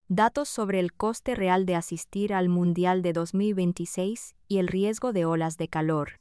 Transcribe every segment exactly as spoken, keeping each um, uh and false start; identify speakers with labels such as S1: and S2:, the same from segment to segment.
S1: Datos sobre el coste real de asistir al Mundial de dos mil veintiséis y el riesgo de olas de calor.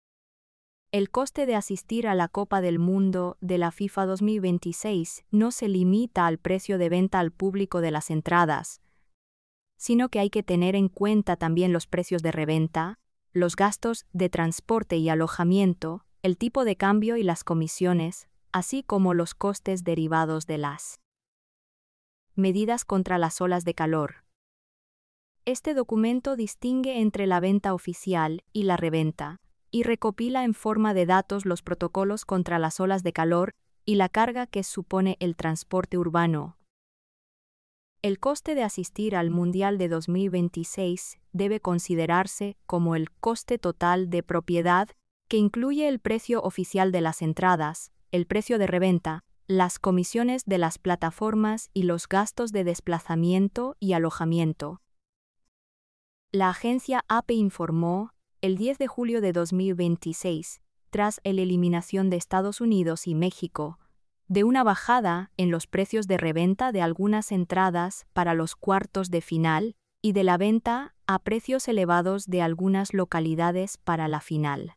S1: El coste de asistir a la Copa del Mundo de la FIFA dos mil veintiséis no se limita al precio de venta al público de las entradas, sino que hay que tener en cuenta también los precios de reventa, los gastos de transporte y alojamiento, el tipo de cambio y las comisiones, así como los costes derivados de las medidas contra las olas de calor. Este documento distingue entre la venta oficial y la reventa, y recopila en forma de datos los protocolos contra las olas de calor y la carga que supone el transporte urbano. El coste de asistir al Mundial de dos mil veintiséis debe considerarse como el coste total de propiedad que incluye el precio oficial de las entradas, el precio de reventa, las comisiones de las plataformas y los gastos de desplazamiento y alojamiento. La agencia A P E informó, el diez de julio de dos mil veintiséis, tras la eliminación de Estados Unidos y México, de una bajada en los precios de reventa de algunas entradas para los cuartos de final y de la venta a precios elevados de algunas localidades para la final.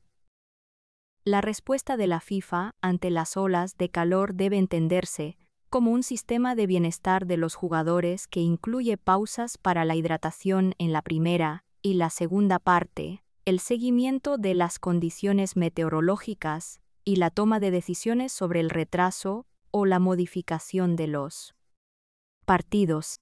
S1: La respuesta de la FIFA ante las olas de calor debe entenderse como un sistema de bienestar de los jugadores que incluye pausas para la hidratación en la primera y la segunda parte, el seguimiento de las condiciones meteorológicas y la toma de decisiones sobre el retraso o la modificación de los partidos.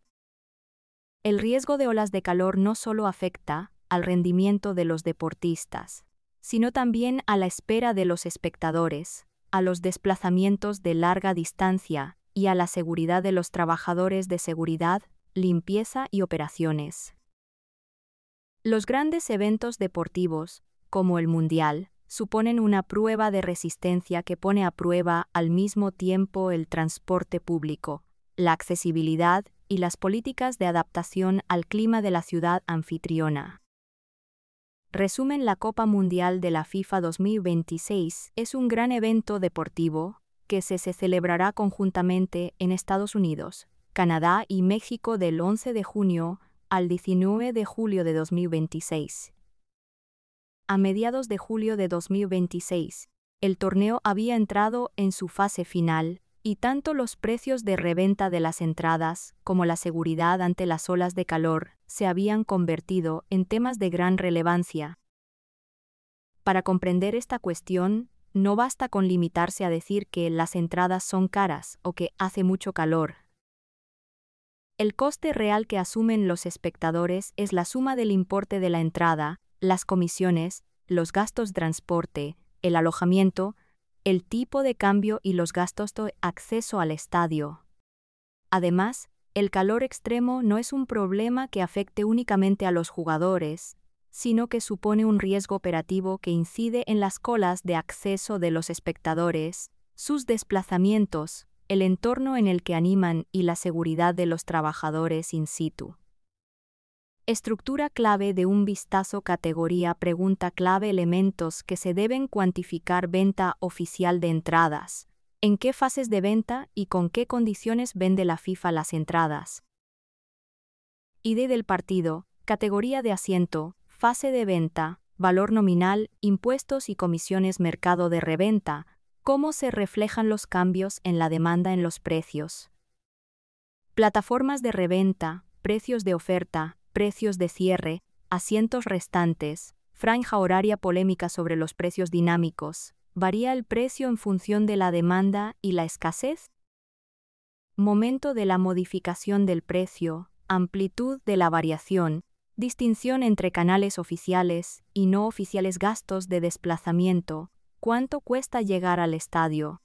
S1: El riesgo de olas de calor no solo afecta al rendimiento de los deportistas, sino también a la espera de los espectadores, a los desplazamientos de larga distancia y a la seguridad de los trabajadores de seguridad, limpieza y operaciones. Los grandes eventos deportivos, como el Mundial, suponen una prueba de resistencia que pone a prueba al mismo tiempo el transporte público, la accesibilidad y las políticas de adaptación al clima de la ciudad anfitriona. Resumen: la Copa Mundial de la FIFA dos mil veintiséis es un gran evento deportivo que se, se celebrará conjuntamente en Estados Unidos, Canadá y México del once de junio al diecinueve de julio de dos mil veintiséis. A mediados de julio de dos mil veintiséis, el torneo había entrado en su fase final, y tanto los precios de reventa de las entradas como la seguridad ante las olas de calor se habían convertido en temas de gran relevancia. Para comprender esta cuestión, no basta con limitarse a decir que las entradas son caras o que hace mucho calor. El coste real que asumen los espectadores es la suma del importe de la entrada, las comisiones, los gastos de transporte, el alojamiento, el tipo de cambio y los gastos de acceso al estadio. Además, el calor extremo no es un problema que afecte únicamente a los jugadores, sino que supone un riesgo operativo que incide en las colas de acceso de los espectadores, sus desplazamientos, el entorno en el que animan y la seguridad de los trabajadores in situ. Estructura clave de un vistazo. Categoría pregunta clave: elementos que se deben cuantificar. Venta oficial de entradas. ¿En qué fases de venta y con qué condiciones vende la FIFA las entradas? I D del partido, categoría de asiento, fase de venta, valor nominal, impuestos y comisiones. Mercado de reventa, cómo se reflejan los cambios en la demanda en los precios. Plataformas de reventa, precios de oferta, precios de cierre, asientos restantes, franja horaria. Polémica sobre los precios dinámicos. ¿Varía el precio en función de la demanda y la escasez? Momento de la modificación del precio, amplitud de la variación, distinción entre canales oficiales y no oficiales. Gastos de desplazamiento, ¿cuánto cuesta llegar al estadio?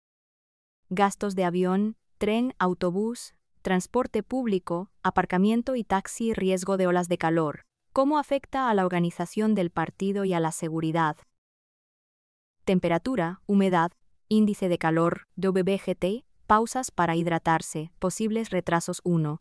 S1: Gastos de avión, tren, autobús, transporte público, aparcamiento y taxi. Riesgo de olas de calor, ¿cómo afecta a la organización del partido y a la seguridad? Temperatura, humedad, índice de calor, W G T, pausas para hidratarse, posibles retrasos. uno.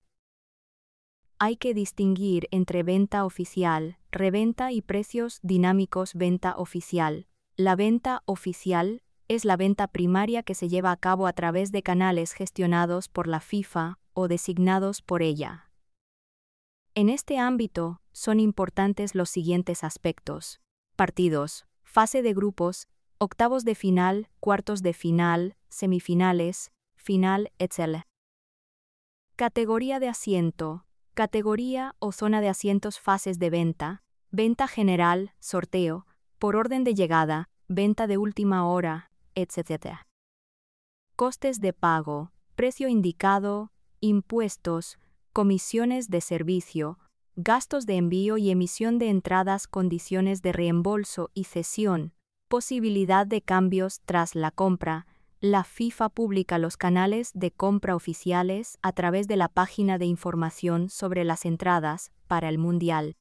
S1: Hay que distinguir entre venta oficial, reventa y precios dinámicos. Venta oficial. La venta oficial es la venta primaria que se lleva a cabo a través de canales gestionados por la FIFA o designados por ella. En este ámbito, son importantes los siguientes aspectos: partidos, fase de grupos, octavos de final, cuartos de final, semifinales, final, etcétera. Categoría de asiento, categoría o zona de asientos, fases de venta, venta general, sorteo, por orden de llegada, venta de última hora, etcétera. Costes de pago, precio indicado, impuestos, comisiones de servicio, gastos de envío y emisión de entradas, condiciones de reembolso y cesión, posibilidad de cambios tras la compra. La FIFA publica los canales de compra oficiales a través de la página de información sobre las entradas para el Mundial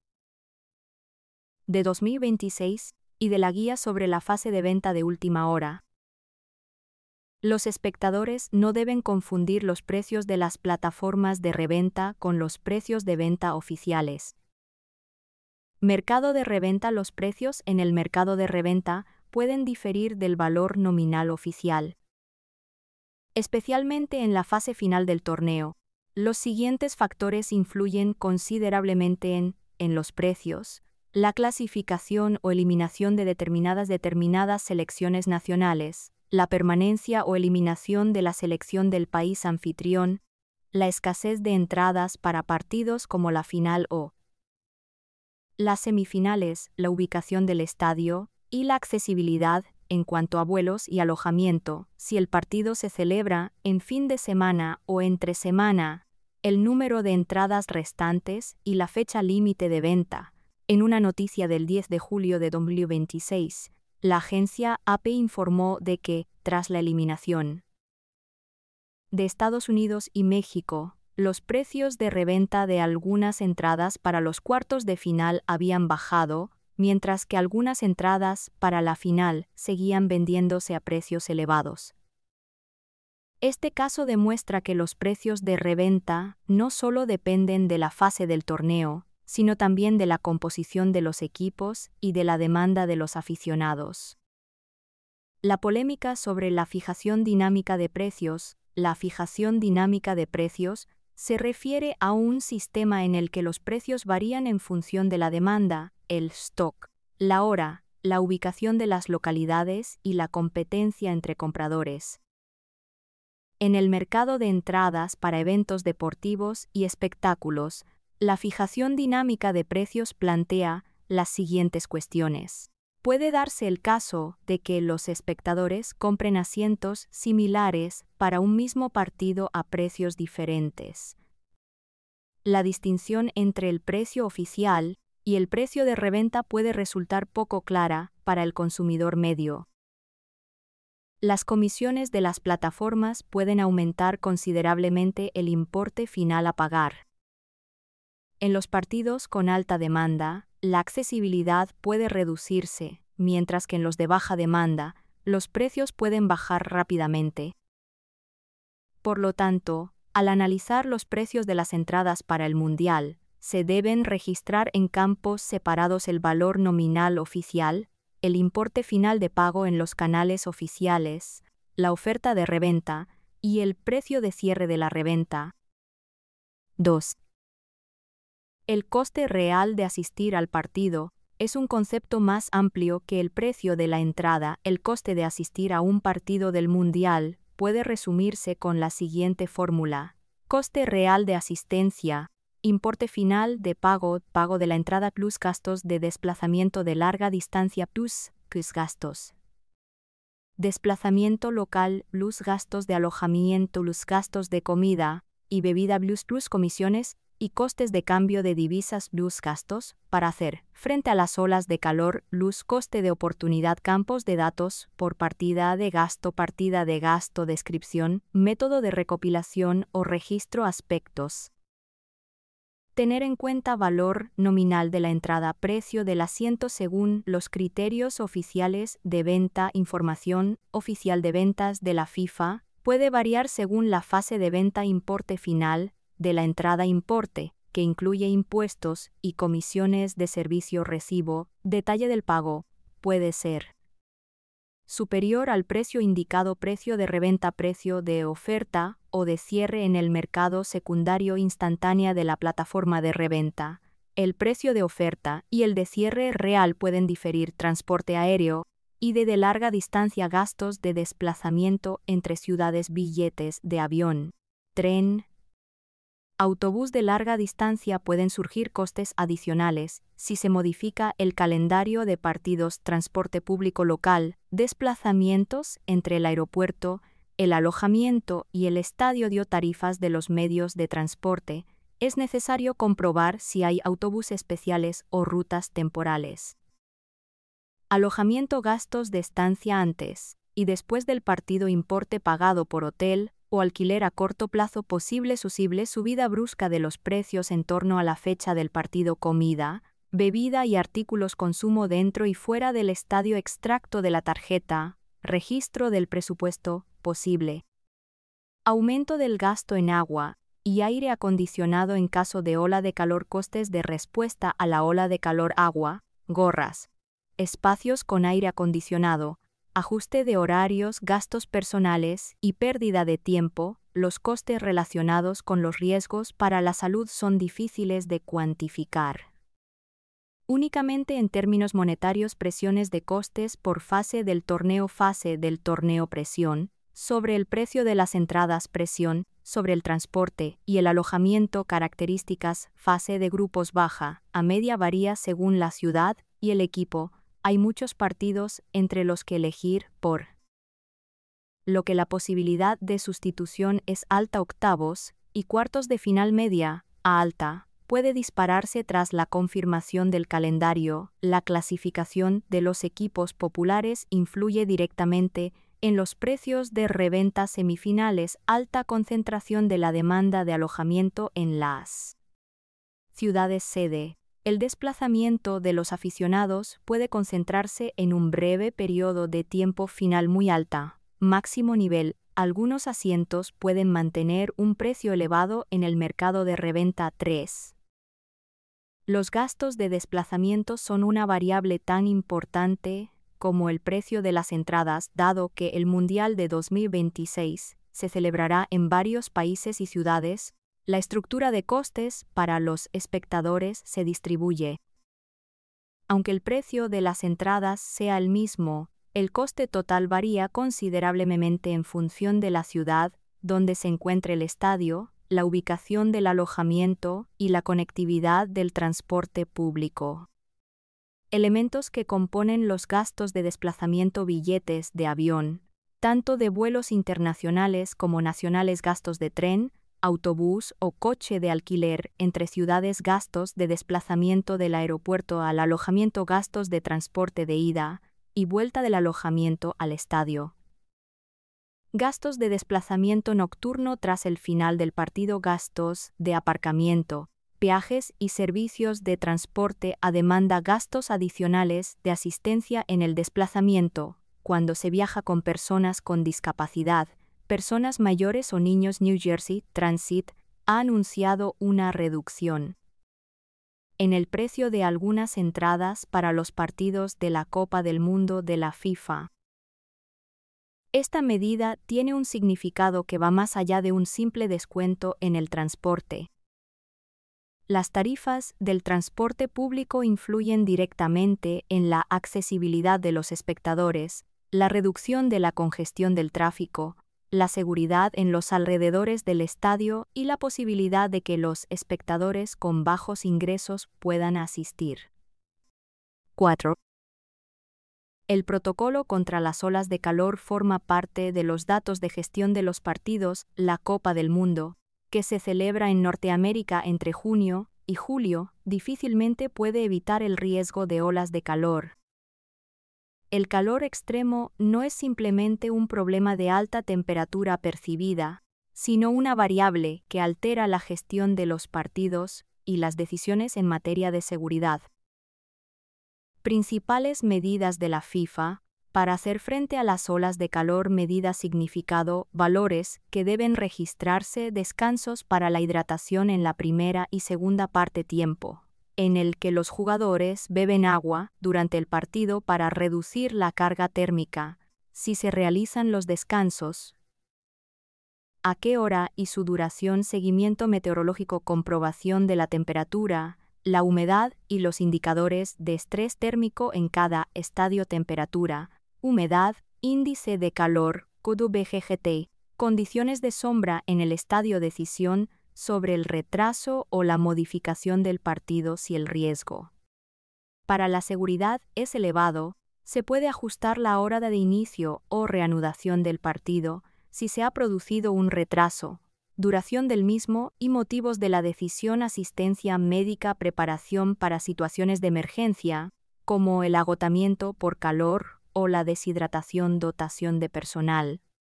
S1: de dos mil veintiséis y de la guía sobre la fase de venta de última hora. Los espectadores no deben confundir los precios de las plataformas de reventa con los precios de venta oficiales. Mercado de reventa. Los precios en el mercado de reventa pueden diferir del valor nominal oficial. Especialmente en la fase final del torneo, los siguientes factores influyen considerablemente en, en los precios: la clasificación o eliminación de determinadas determinadas selecciones nacionales, la permanencia o eliminación de la selección del país anfitrión, la escasez de entradas para partidos como la final o las semifinales, la ubicación del estadio y la accesibilidad en cuanto a vuelos y alojamiento, si el partido se celebra en fin de semana o entre semana, el número de entradas restantes y la fecha límite de venta. En una noticia del diez de julio de dos mil veintiséis, la agencia A P informó de que, tras la eliminación de Estados Unidos y México, los precios de reventa de algunas entradas para los cuartos de final habían bajado, mientras que algunas entradas para la final seguían vendiéndose a precios elevados. Este caso demuestra que los precios de reventa no solo dependen de la fase del torneo, sino también de la composición de los equipos y de la demanda de los aficionados. La polémica sobre la fijación dinámica de precios. La fijación dinámica de precios se refiere a un sistema en el que los precios varían en función de la demanda, el stock, la hora, la ubicación de las localidades y la competencia entre compradores. En el mercado de entradas para eventos deportivos y espectáculos, la fijación dinámica de precios plantea las siguientes cuestiones. Puede darse el caso de que los espectadores compren asientos similares para un mismo partido a precios diferentes. La distinción entre el precio oficial y el precio de reventa puede resultar poco clara para el consumidor medio. Las comisiones de las plataformas pueden aumentar considerablemente el importe final a pagar. En los partidos con alta demanda, la accesibilidad puede reducirse, mientras que en los de baja demanda, los precios pueden bajar rápidamente. Por lo tanto, al analizar los precios de las entradas para el Mundial, se deben registrar en campos separados el valor nominal oficial, el importe final de pago en los canales oficiales, la oferta de reventa y el precio de cierre de la reventa. dos. El coste real de asistir al partido es un concepto más amplio que el precio de la entrada. El coste de asistir a un partido del Mundial puede resumirse con la siguiente fórmula: coste real de asistencia, importe final de pago, pago de la entrada plus gastos de desplazamiento de larga distancia plus, plus gastos. Desplazamiento local plus gastos de alojamiento plus gastos de comida y bebida plus plus comisiones y costes de cambio de divisas plus gastos para hacer frente a las olas de calor plus coste de oportunidad, campos de datos por partida de gasto, partida de gasto, descripción, método de recopilación o registro, aspectos. Tener en cuenta valor nominal de la entrada, precio del asiento según los criterios oficiales de venta, información oficial de ventas de la FIFA, puede variar según la fase de venta, importe final de la entrada, importe, que incluye impuestos y comisiones de servicio, recibo, detalle del pago, puede ser superior al precio indicado, precio de reventa, precio de oferta o de cierre en el mercado secundario instantánea de la plataforma de reventa. El precio de oferta y el de cierre real pueden diferir. Transporte aéreo y de, de larga distancia, gastos de desplazamiento entre ciudades, billetes de avión, tren, autobús de larga distancia. Pueden surgir costes adicionales si se modifica el calendario de partidos. Transporte público local, desplazamientos entre el aeropuerto, el alojamiento y el estadio. Dio tarifas de los medios de transporte. Es necesario comprobar si hay autobuses especiales o rutas temporales. Alojamiento, gastos de estancia antes y después del partido. Importe pagado por hotel o alquiler a corto plazo. Posible susible subida brusca de los precios en torno a la fecha del partido. Comida, bebida y artículos, consumo dentro y fuera del estadio. Extracto de la tarjeta, registro del presupuesto. Posible aumento del gasto en agua y aire acondicionado en caso de ola de calor. Costes de respuesta a la ola de calor: agua, gorras, espacios con aire acondicionado, ajuste de horarios, gastos personales y pérdida de tiempo. Los costes relacionados con los riesgos para la salud son difíciles de cuantificar únicamente en términos monetarios. Presiones de costes por fase del torneo. Fase del torneo: presión sobre el precio de las entradas, presión sobre el transporte y el alojamiento. Características: fase de grupos baja a media, varía según la ciudad y el equipo. Hay muchos partidos entre los que elegir, por lo que la posibilidad de sustitución es alta. Octavos y cuartos de final: media a alta. Puede dispararse tras la confirmación del calendario. La clasificación de los equipos populares influye directamente en los precios de reventa. Semifinales: alta concentración de la demanda de alojamiento en las ciudades sede. El desplazamiento de los aficionados puede concentrarse en un breve periodo de tiempo. Final: muy alta. Máximo nivel: algunos asientos pueden mantener un precio elevado en el mercado de reventa. tres. Los gastos de desplazamiento son una variable tan importante como el precio de las entradas, dado que el Mundial de dos mil veintiséis se celebrará en varios países y ciudades. La estructura de costes para los espectadores se distribuye. Aunque el precio de las entradas sea el mismo, el coste total varía considerablemente en función de la ciudad donde se encuentre el estadio, la ubicación del alojamiento y la conectividad del transporte público. Elementos que componen los gastos de desplazamiento: billetes de avión, tanto de vuelos internacionales como nacionales, gastos de tren, autobús o coche de alquiler entre ciudades, gastos de desplazamiento del aeropuerto al alojamiento, gastos de transporte de ida y vuelta del alojamiento al estadio. Gastos de desplazamiento nocturno tras el final del partido, gastos de aparcamiento, peajes y servicios de transporte a demanda, gastos adicionales de asistencia en el desplazamiento, cuando se viaja con personas con discapacidad, personas mayores o niños. New Jersey Transit ha anunciado una reducción en el precio de algunas entradas para los partidos de la Copa del Mundo de la FIFA. Esta medida tiene un significado que va más allá de un simple descuento en el transporte. Las tarifas del transporte público influyen directamente en la accesibilidad de los espectadores, la reducción de la congestión del tráfico, la seguridad en los alrededores del estadio y la posibilidad de que los espectadores con bajos ingresos puedan asistir. cuatro. El protocolo contra las olas de calor forma parte de los datos de gestión de los partidos. La Copa del Mundo, que se celebra en Norteamérica entre junio y julio, difícilmente puede evitar el riesgo de olas de calor. El calor extremo no es simplemente un problema de alta temperatura percibida, sino una variable que altera la gestión de los partidos y las decisiones en materia de seguridad. Principales medidas de la FIFA para hacer frente a las olas de calor. Medida significado: valores que deben registrarse, descansos para la hidratación en la primera y segunda parte, tiempo en el que los jugadores beben agua durante el partido para reducir la carga térmica, si se realizan los descansos, a qué hora y su duración, seguimiento meteorológico, comprobación de la temperatura, la humedad y los indicadores de estrés térmico en cada estadio, temperatura, humedad, índice de calor, Q W G T, condiciones de sombra en el estadio, decisión sobre el retraso o la modificación del partido si el riesgo para la seguridad es elevado, se puede ajustar la hora de inicio o reanudación del partido si se ha producido un retraso, duración del mismo y motivos de la decisión, asistencia médica, preparación para situaciones de emergencia, como el agotamiento por calor o la deshidratación, dotación de personal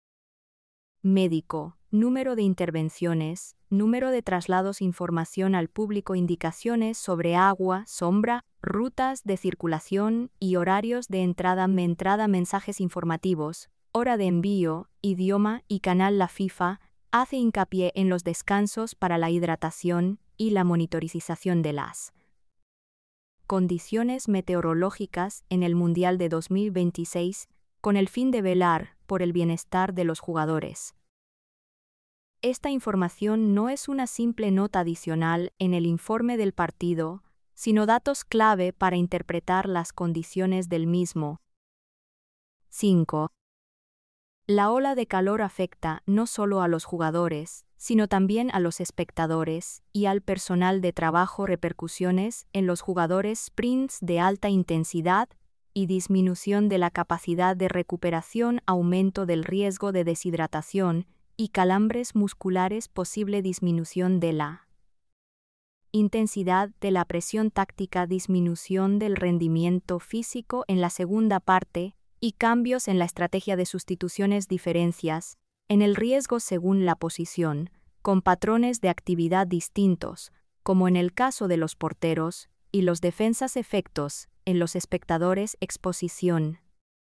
S1: médico, número de intervenciones, número de traslados, información al público, indicaciones sobre agua, sombra, rutas de circulación y horarios de entrada, entrada, mensajes informativos, hora de envío, idioma y canal. La FIFA hace hincapié en los descansos para la hidratación y la monitorización de las condiciones meteorológicas en el Mundial de dos mil veintiséis, con el fin de velar por el bienestar de los jugadores. Esta información no es una simple nota adicional en el informe del partido, sino datos clave para interpretar las condiciones del mismo. cinco. La ola de calor afecta no solo a los jugadores, sino también a los espectadores y al personal de trabajo. Repercusiones en los jugadores, sprints de alta intensidad y disminución de la capacidad de recuperación, aumento del riesgo de deshidratación y calambres musculares, posible disminución de la intensidad de la presión táctica, disminución del rendimiento físico en la segunda parte y cambios en la estrategia de sustituciones, diferencias en el riesgo según la posición, con patrones de actividad distintos, como en el caso de los porteros y los defensas, efectos en los espectadores, exposición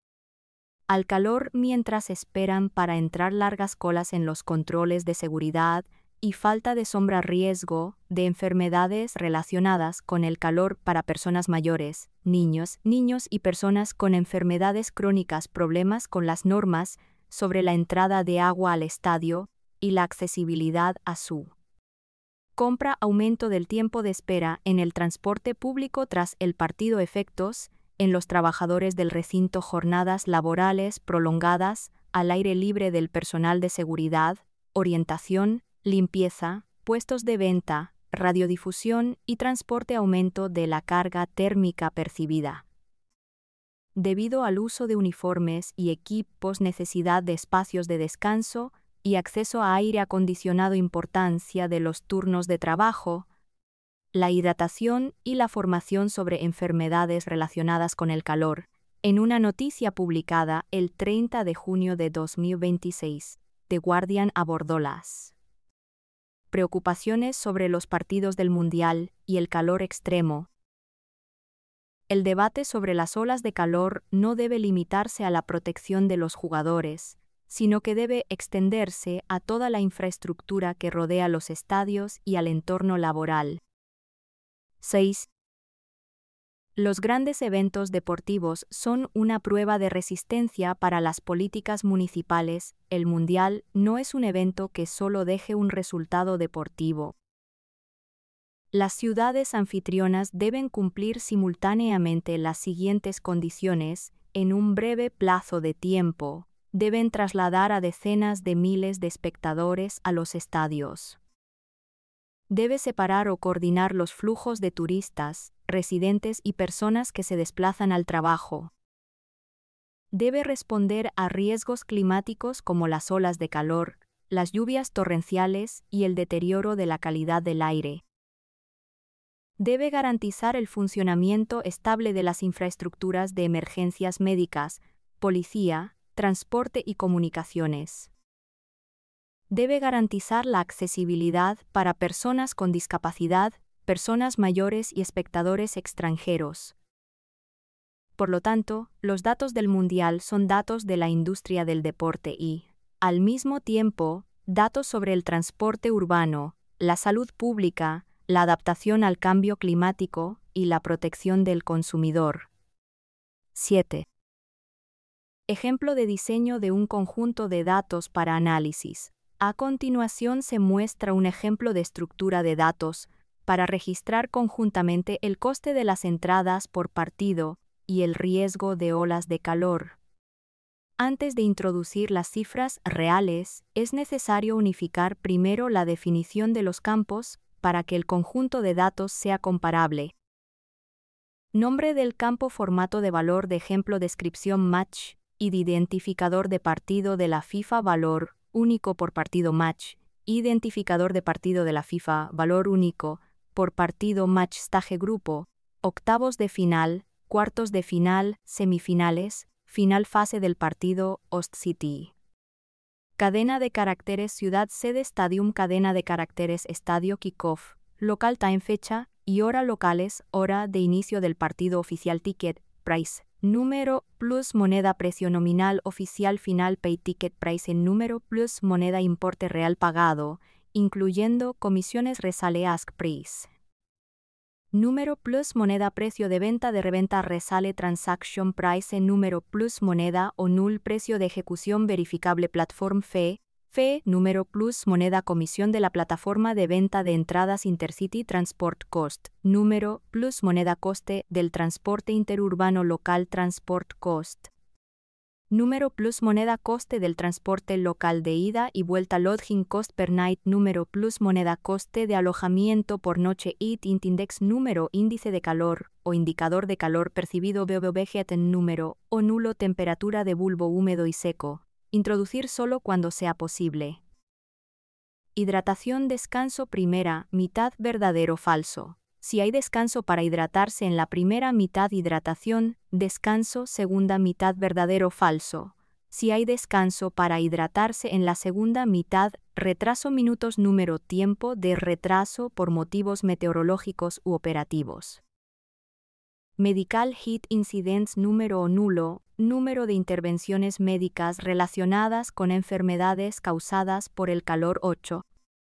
S1: al calor mientras esperan para entrar, largas colas en los controles de seguridad y falta de sombra, riesgo de enfermedades relacionadas con el calor para personas mayores, niños, niños y personas con enfermedades crónicas, problemas con las normas sobre la entrada de agua al estadio y la accesibilidad a su compra, aumento del tiempo de espera en el transporte público tras el partido, efectos en los trabajadores del recinto, jornadas laborales prolongadas al aire libre del personal de seguridad, orientación, limpieza, puestos de venta, radiodifusión y transporte, aumento de la carga térmica percibida debido al uso de uniformes y equipos, necesidad de espacios de descanso y acceso a aire acondicionado, importancia de los turnos de trabajo, la hidratación y la formación sobre enfermedades relacionadas con el calor. En una noticia publicada el treinta de junio de dos mil veintiséis, The Guardian abordó las preocupaciones sobre los partidos del Mundial y el calor extremo. El debate sobre las olas de calor no debe limitarse a la protección de los jugadores, sino que debe extenderse a toda la infraestructura que rodea los estadios y al entorno laboral. seis. Los grandes eventos deportivos son una prueba de resistencia para las políticas municipales. El Mundial no es un evento que solo deje un resultado deportivo. Las ciudades anfitrionas deben cumplir simultáneamente las siguientes condiciones en un breve plazo de tiempo. Deben trasladar a decenas de miles de espectadores a los estadios. Debe separar o coordinar los flujos de turistas, residentes y personas que se desplazan al trabajo. Debe responder a riesgos climáticos como las olas de calor, las lluvias torrenciales y el deterioro de la calidad del aire. Debe garantizar el funcionamiento estable de las infraestructuras de emergencias médicas, policía, transporte y comunicaciones. Debe garantizar la accesibilidad para personas con discapacidad, personas mayores y espectadores extranjeros. Por lo tanto, los datos del Mundial son datos de la industria del deporte y, al mismo tiempo, datos sobre el transporte urbano, la salud pública, la adaptación al cambio climático y la protección del consumidor. siete. Ejemplo de diseño de un conjunto de datos para análisis. A continuación se muestra un ejemplo de estructura de datos para registrar conjuntamente el coste de las entradas por partido y el riesgo de olas de calor. Antes de introducir las cifras reales, es necesario unificar primero la definición de los campos para que el conjunto de datos sea comparable. Nombre del campo, formato de valor de ejemplo, descripción match y de identificador de partido de la FIFA, valor único por partido match, identificador de partido de la FIFA, valor único por partido match, stage grupo, octavos de final, cuartos de final, semifinales, final fase del partido, host city. Cadena de caracteres, ciudad sede, stadium, cadena de caracteres, estadio, kickoff, local time, fecha y hora, locales, hora de inicio del partido, oficial, ticket, price, número, plus moneda, precio nominal, oficial, final, pay ticket price en número, plus moneda, importe real pagado, incluyendo comisiones, resale ask price. Número, plus moneda, precio de venta, de reventa, resale transaction price en número, plus moneda o null, precio de ejecución verificable, platform fee, fee, número, plus moneda, comisión de la plataforma de venta de entradas, intercity transport cost, número, plus moneda, coste del transporte interurbano local, transport cost. Número, plus moneda, coste del transporte local de ida y vuelta, lodging cost per night, número, plus moneda, coste de alojamiento por noche, heat index, número, índice de calor o indicador de calor percibido, V V V en número o nulo, temperatura de bulbo húmedo y seco. Introducir solo cuando sea posible. Hidratación, descanso, primera mitad, verdadero, falso. Si hay descanso para hidratarse en la primera mitad, hidratación, descanso, segunda mitad, verdadero, falso. Si hay descanso para hidratarse en la segunda mitad, retraso, minutos, número, tiempo de retraso por motivos meteorológicos u operativos. Medical heat incidents, número o nulo, número de intervenciones médicas relacionadas con enfermedades causadas por el calor, ocho.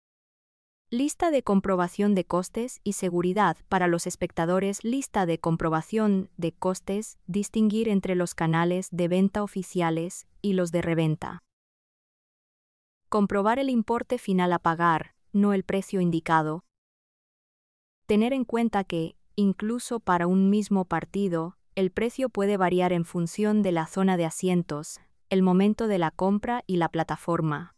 S1: Lista de comprobación de costes y seguridad para los espectadores. Lista de comprobación de costes, distinguir entre los canales de venta oficiales y los de reventa. Comprobar el importe final a pagar, no el precio indicado. Tener en cuenta que, incluso para un mismo partido, el precio puede variar en función de la zona de asientos, el momento de la compra y la plataforma.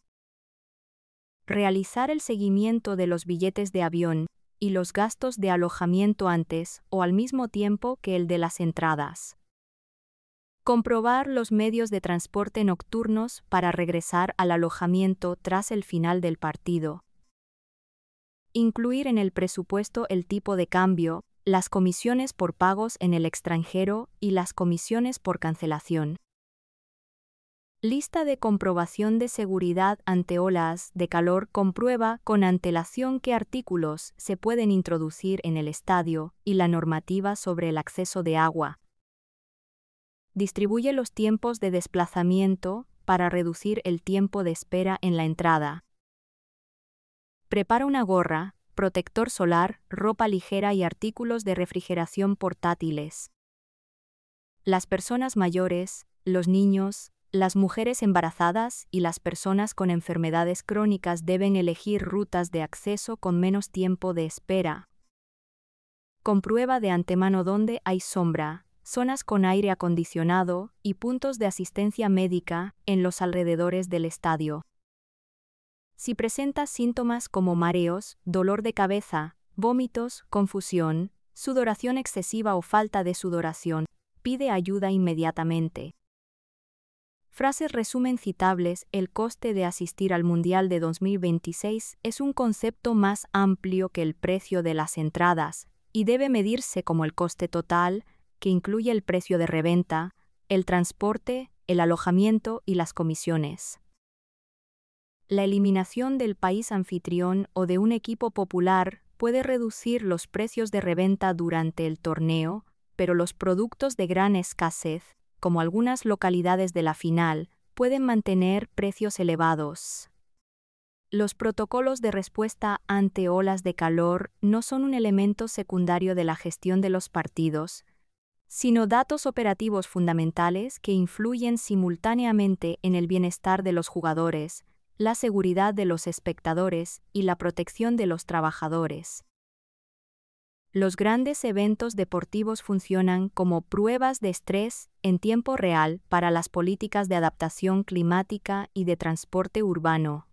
S1: Realizar el seguimiento de los billetes de avión y los gastos de alojamiento antes o al mismo tiempo que el de las entradas. Comprobar los medios de transporte nocturnos para regresar al alojamiento tras el final del partido. Incluir en el presupuesto el tipo de cambio, las comisiones por pagos en el extranjero y las comisiones por cancelación. Lista de comprobación de seguridad ante olas de calor. Comprueba con antelación qué artículos se pueden introducir en el estadio y la normativa sobre el acceso de agua. Distribuye los tiempos de desplazamiento para reducir el tiempo de espera en la entrada. Prepara una gorra, protector solar, ropa ligera y artículos de refrigeración portátiles. Las personas mayores, los niños, las mujeres embarazadas y las personas con enfermedades crónicas deben elegir rutas de acceso con menos tiempo de espera. Comprueba de antemano dónde hay sombra, zonas con aire acondicionado y puntos de asistencia médica en los alrededores del estadio. Si presentas síntomas como mareos, dolor de cabeza, vómitos, confusión, sudoración excesiva o falta de sudoración, pide ayuda inmediatamente. Frases resumen citables. El coste de asistir al Mundial de dos mil veintiséis es un concepto más amplio que el precio de las entradas y debe medirse como el coste total, que incluye el precio de reventa, el transporte, el alojamiento y las comisiones. La eliminación del país anfitrión o de un equipo popular puede reducir los precios de reventa durante el torneo, pero los productos de gran escasez, como algunas localidades de la final, pueden mantener precios elevados. Los protocolos de respuesta ante olas de calor no son un elemento secundario de la gestión de los partidos, sino datos operativos fundamentales que influyen simultáneamente en el bienestar de los jugadores, la seguridad de los espectadores y la protección de los trabajadores. Los grandes eventos deportivos funcionan como pruebas de estrés en tiempo real para las políticas de adaptación climática y de transporte urbano.